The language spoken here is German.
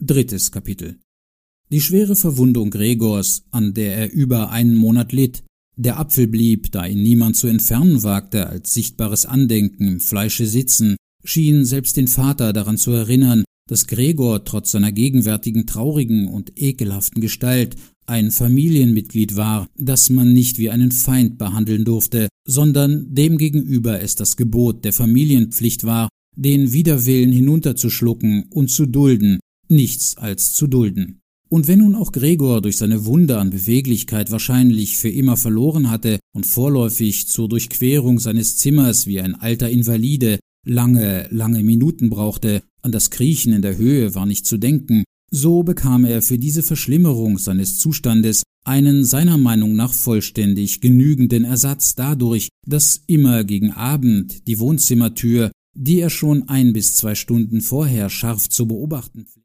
Drittes Kapitel. Die schwere Verwundung Gregors, an der er über einen Monat litt, der Apfel blieb, da ihn niemand zu entfernen wagte, als sichtbares Andenken im Fleische sitzen, schien selbst den Vater daran zu erinnern, dass Gregor trotz seiner gegenwärtigen traurigen und ekelhaften Gestalt ein Familienmitglied war, das man nicht wie einen Feind behandeln durfte, sondern demgegenüber es das Gebot der Familienpflicht war, den Widerwillen hinunterzuschlucken und zu dulden, nichts als zu dulden. Und wenn nun auch Gregor durch seine Wunder an Beweglichkeit wahrscheinlich für immer verloren hatte und vorläufig zur Durchquerung seines Zimmers wie ein alter Invalide lange Minuten brauchte, an das Kriechen in der Höhe war nicht zu denken, so bekam er für diese Verschlimmerung seines Zustandes einen seiner Meinung nach vollständig genügenden Ersatz dadurch, dass immer gegen Abend die Wohnzimmertür, die er schon 1 bis 2 Stunden vorher scharf zu beobachten